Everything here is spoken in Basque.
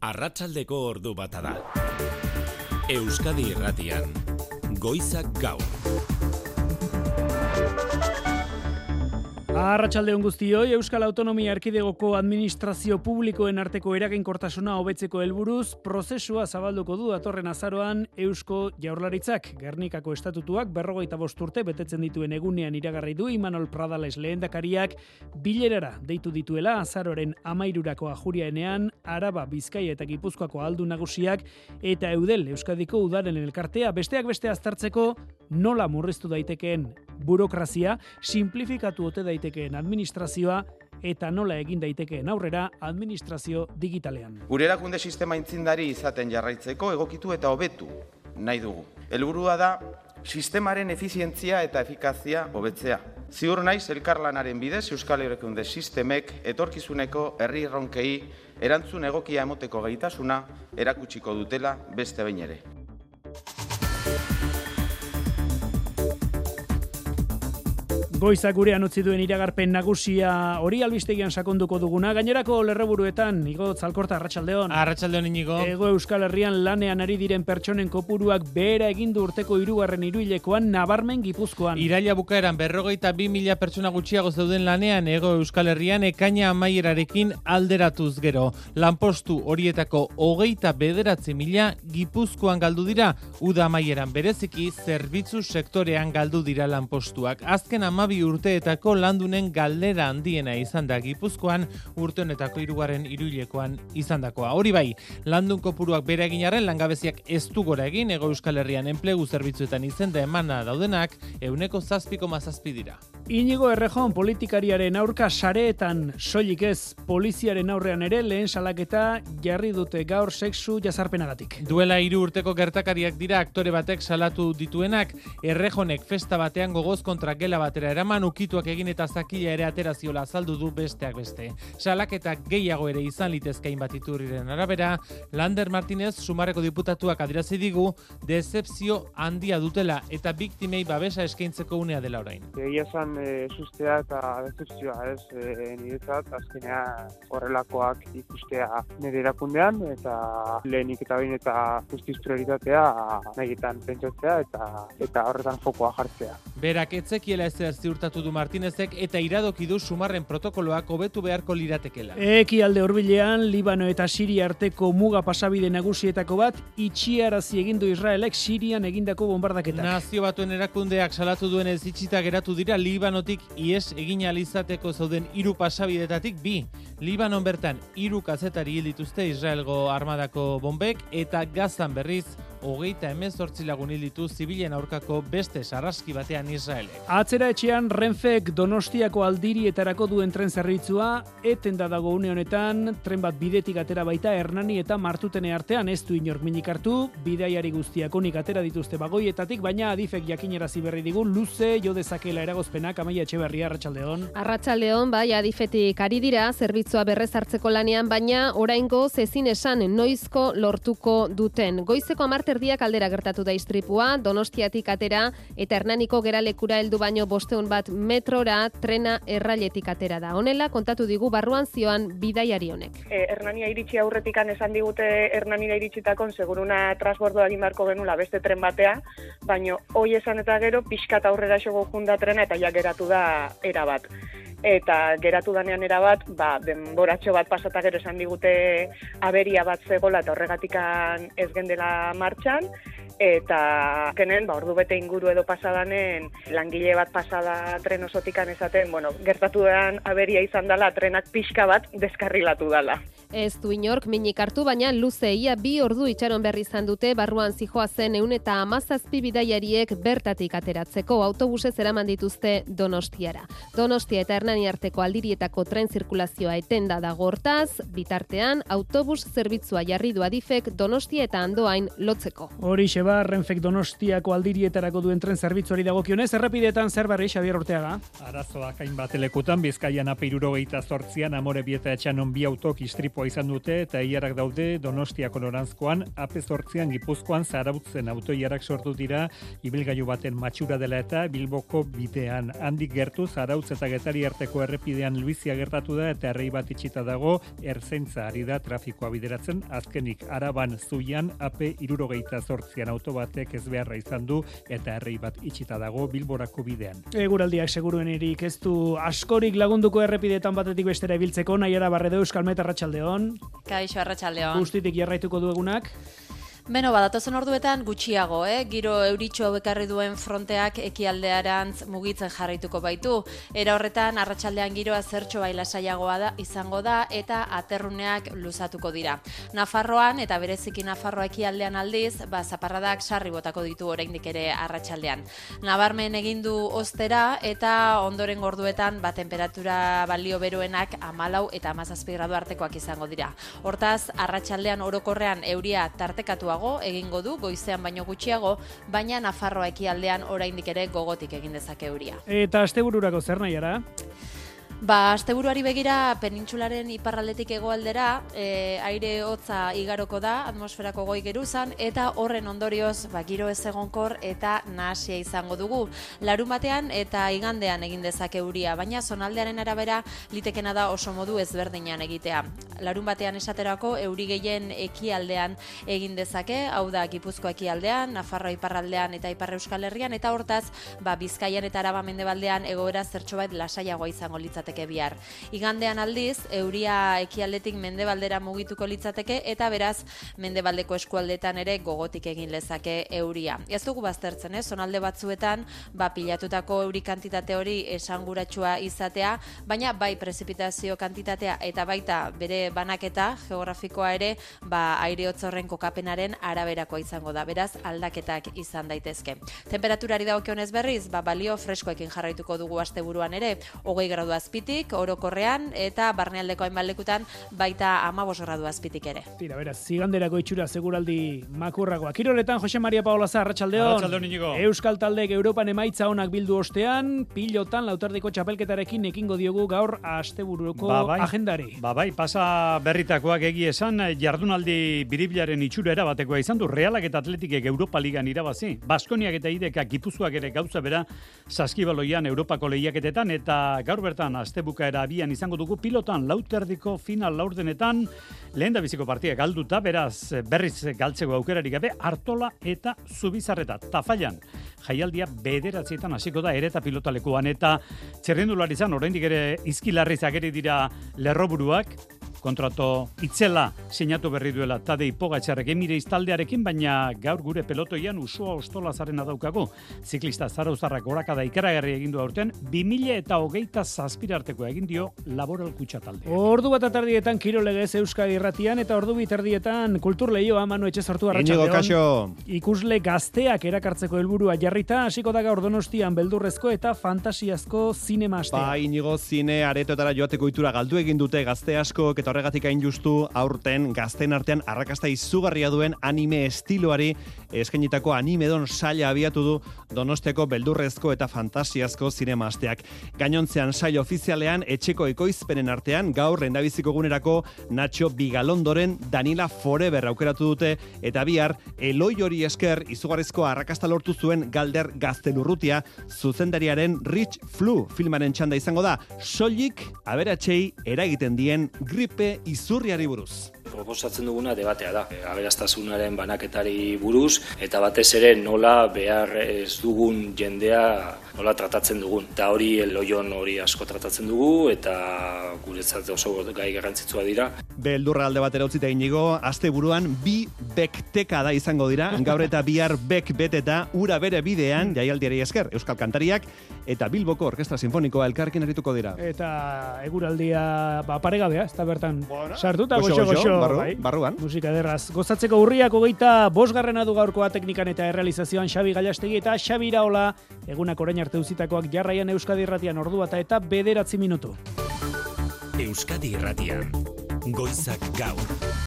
Arratsaldeko ordu bata da. Euskadi Irratian, Goizak Gaur. Arratsaldeon guztioi, Euskal Autonomia Erkidegoko administrazio publikoen arteko eraginkortasuna hobetzeko helburuz, prozesua zabalduko du datorren azaroan Eusko Jaurlaritzak. Gernikako estatutuak 45 urte betetzen dituen egunean iragarri du Imanol Pradales lehendakariak bilerara deitu dituela azaroaren 13rako ajuriaenean Araba, Bizkaia eta Gipuzkoako ahaldun nagusiak eta Eudel Euskadiko udaren elkartea besteak beste aztertzeko nola murriztu daitekeen burokrazia, simplifikatu ote daitekeen administrazioa eta nola egin daitekeen aurrera administrazio digitalean. Gure erakunde sistema intzindari izaten jarraitzeko egokitu eta hobetu nahi dugu. Helburua da sistemaren efizientzia eta efikazia hobetzea. Ziur naiz elkarlanaren bidez Euskal Erakunde sistemek etorkizuneko herri erronkei erantzun egokia emoteko gaitasuna erakutsiko dutela beste behin ere. Goizak gurean utzi duen iragarpen nagusia hori albistegian sakonduko duguna. Gainerako lerroburuetan, Igo Zalkorta, arratsaldeon. Arratsaldeon, Inigo. Hego Euskal Herrian lanean ari diren pertsonen kopuruak behera egin du urteko 3. hiruhilekoan nabarmen Gipuzkoan. Iraila bukaeran 52.000 pertsona gutxiago zeuden lanean Hego Euskal Herrian ekaina amaierarekin alderatuz gero. Lanpostu horietako 29.000 Gipuzkoan galdu dira, uda amaieran bereziki zerbitzu sektorean galdu dira lanpostuak. Azken 12 urteetako landunen galdera handiena izan da Gipuzkoan, urte honetako 3. hiruhilekoan izandakoa. Hori bai, landun kopuruak bere egin arren langabeziak ez du gora egin, Hego Euskal Herrian enplegu zerbitzuetan izenda emana daudenak 7,7 dira. Inigo Errejon politikariaren aurka sareetan soilik ez, poliziaren aurrean ere lehen salaketa jarri dute gaur sexu jazarpenagatik. Duela 3 urteko gertakariak dira aktore batek salatu dituenak, Errejonek festa batean gogoz kontra gela batera eraman ukituak egin eta zakila ere ateraziola azaldu du besteak beste. Salaketak gehiago ere izan litezkain bat iturriren arabera, Lander Martinez Sumarreko diputatuak adierazi digu decepzio handia dutela eta biktimei babesa eskaintzeko unea dela orain. Egia esan sustea eta decepzioa niretzat azkenean horrelakoak ikustea nire erakundean eta lehenik eta behin eta justiz prioritatea nahietan pentsatzea eta horretan fokoa jartzea. Berak etzekiela ezer ziurtatu du Martinezek eta iradoki du Sumarren protokoloak hobetu beharko liratekela. Ekialde hurbilean Libano eta Siria arteko muga pasabide nagusietako bat itxiarazi egin du Israelek Sirian egindako bombardaketak. Nazio Batuen erakundeak salatu duenez itxita geratu dira Libanotik ihes egin ahal izateko zauden 3 pasabidetatik 2. Libanon bertan 3 kazetari hil dituzte Israelgo armadako bombek eta Gazan berriz 38 lagun hil ditu zibilen aurkako beste sarraski batean Israelek. Atzera etxean Renfek Donostiako aldirietarako duen tren zerbitzua etenda dago une honetan, tren bat bidetik atera baita Hernani eta Martutene artean ez du inork minik hartu, bidaiari guztiak onik atera dituzte bagoietatik, baina Adifek jakinarazi berri digu luze jo dezakela eragozpenak. Amaia Etxeberria, arratsaldeon. Arratsaldeon, bai, Adifetik ari dira zerbitzua berrez hartzeko lanean, baina oraingoz ezin esan noizko lortuko duten. Goizeko 10 aldera gertatu da istripua, Donostiatik atera eta Hernaniko geralekura heldu baino 500 metrora trena errailetik atera da. Honela kontatu digu barruan zioan bidaiari honek. Hernania iritsi aurretikan esan digute Hernanira iritsitakon seguruna transbordoa egin beharko genula beste tren batea, baino hoi esan eta gero pixkat aurrera xogo junda trena eta ja geratu da erabat. Eta geratu danean erabat, denboratxo bat pasata gero esan digute aberia bat zegola eta horregatikan ez gendela martxan, eta kenen, ordu bete inguru edo pasadanen, langile bat pasada tren osotikan esaten, gertatu den aberia izan dela, trenak pixka bat deskarrilatu dela. Ez du inork minik hartu, baina luze ia 2 ordu itxaron berri izan dute barruan zijoa zen 117 bidaiariek bertatik ateratzeko autobusez eraman dituzte Donostiara. Donostia eta Hernani arteko aldirietako tren zirkulazioa etenda dago hortaz, bitartean autobus zerbitzua jarri du Adifek Donostia eta Andoain lotzeko. Horixe Joseba, Renfek Donostiako aldirietarako duen tren zerbitzuari dagokionez, errepideetan zer berri, Xabier Orteaga? Arazoak hainbat lekutan, Bizkaian AP 78an Amorebieta etxanon bi autok istripua izan dute eta iarak daude Donostiako noranzkoan, AP 8an Gipuzkoan Zarautzen autoiarak sortu dira ibilgailu baten matxura dela eta Bilboko bidean. Handik gertu Zarautz eta Getari arteko errepidean Luizia gertatu da eta errei bat itxita dago, ertzaintza ari da trafikoa bideratzen. Azkenik Araban Zuian AP 78an auto batek ez beharra izan du eta errei bat itxita dago Bilborako bidean. Eguraldiak seguruen erik ez du askorik lagunduko errepideetan batetik bestera ibiltzeko, Naiara Barredo, Euskalmet, arratsaldeon. Kaixo, arratsaldeon. Justitik jarraituko du egunak. Beno, badatozen orduetan gutxiago, giro euritxo hau ekarri duen fronteak ekialdearantz mugitzen jarraituko baitu. Era horretan, arratsaldean giroa zertxo lasaiagoa da izango da eta aterruneak luzatuko dira. Nafarroan eta bereziki Nafarroa ekialdean aldiz, zaparradak sarri botako ditu oraindik ere arratsaldean. Nabarmen egin du ostera eta ondoren orduetan temperatura balio beroenak 14 eta 17 gradu artekoak izango dira. Hortaz, arratsaldean orokorrean euria tartekatu egingo du, goizean baino gutxiago, baina Nafarroa ekialdean oraindik ere gogotik egin dezake euria. Eta astebururako zer, Naiara? Asteburuari begira penintsularen iparraldetik hegoaldera aire hotza igaroko da atmosferako goi geruzan eta horren ondorioz giro ezegonkor eta nahasia izango dugu. Larunbatean eta igandean egin dezake euria, baina zonaldearen arabera litekena da oso modu ezberdinan egitea. Larunbatean esaterako euri gehien ekialdean egin dezake, hau da Gipuzkoa ekialdean, Nafarroa iparraldean eta Ipar Euskal Herrian eta hortaz Bizkaian eta Araba mendebaldean egoera zertxobait lasaiagoa izango litzateke bihar. Igandean aldiz, euria ekialdetik mendebaldera mugituko litzateke eta beraz mendebaldeko eskualdetan ere gogotik egin lezake euria. Ez dugu baztertzen, zonalde batzuetan pilatutako euri kantitate hori esanguratsua izatea, baina bai prezipitazio kantitatea eta baita bere banaketa geografikoa ere aire hotz horren kokapenaren araberakoa izango da. Beraz aldaketak izan daitezke. Temperaturari dagokionez berriz, balio freskoekin jarraituko dugu asteburuan ere, 20 gradu azpitik, orokorrean, eta barnealdeko hainbat lekutan baita 15 gradu azpitik ere. Tira, beraz, ziganderako itxura seguraldi makurragoa. Kiroletan, Jose Maria Paola Zar, arratsaldeon. Arratsaldeon, Inigo. Euskal taldek Europan emaitza onak bildu ostean, pilotan lautardiko txapelketarekin ekingo diogu gaur asteburuko agendari. Bai, pasa berritakoak egi esan, jardunaldi biribilaren itxura erabatekoa izan du, Realak eta Atletikek Europa Ligan irabazi. Baskoniak eta Idekak Gipuzkoak ere gauza bera saskibaloian Europako lehiaketetan eta gaur bertan astebukaera abian izango dugu pilotan lauterdiko final laurdenetan lehendabiziko partia galduta, beraz berriz galtzeko aukerari gabe Artola eta Zubizarreta. Tafallan jaialdia 9 hasiko da ere eta pilotalekuan eta txerrendularitzan oraindik ere izkilarriz ageri dira lerroburuak. Kontrato itzela sinatu berri duela Tadej Pogačarrek Emirates taldearekin, baina gaur gure pelotoian Usua Ostolazarena daukagu. Ziklista zarauztarrak gorakada ikaragarri egin du aurten 2027 arteko egin dio Laboral Kutxa talde. Ordu bat atardietan Kirolegez Euskadi Irratian eta ordu biterdietan Kultur Leioa Manu Etxezortu arratsaldeon. Ikusle gazteak erakartzeko helburua jarrita hasiko da gaur Donostian beldurrezko eta fantasiazko zinema astea. Inigo zine aretoetara joateko ohitura galdu egin dute gazte askok eta horregatik hain justu aurten gazten artean arrakasta izugarria duen anime estiloari eskainitako animedon saila abiatu du Donostiako beldurrezko eta fantasiazko zinema asteak. Gainontzean sail ofizialean etxeko ekoizpenen artean gaur lehendabiziko egunerako Nacho Bigalondoren Daniela Forever aukeratu dute eta bihar Eloi hori esker izugarrizko arrakasta lortu zuen Galder Gaztelurrutia zuzendariaren Rich Flu filmaren txanda izango da, soilik aberatsei eragiten dien gripe izurriari buruz. Proposatzen duguna debatea da, aberastasunaren banaketari buruz, eta batez ere nola behar ez dugun jendea nola tratatzen dugun. Eta hori Eloion hori asko tratatzen dugu, eta guretzat oso gai garrantzitsua dira. Beldurra alde batera utzita Inigo, asteburuan 2 bekteka da izango dira, gaur eta bihar bek beteta, ura bere bidean, jaialdiari esker, Euskal Kantariak, eta Bilboko Orkestra Sinfonikoa elkarrekin arituko dira. Eta eguraldia paregabea, ez da bertan sartuta goxo. Barruan. Musika derraz. Gozatzeko urriak 25 du gaurkoa teknikan eta errealizazioan Xabi Gallastegi eta Xabi Iraola. Egunak orain arte uzitakoak jarraian Euskadi Irratian ordua eta 9 minutu. Euskadi Irratian, goizak gaur.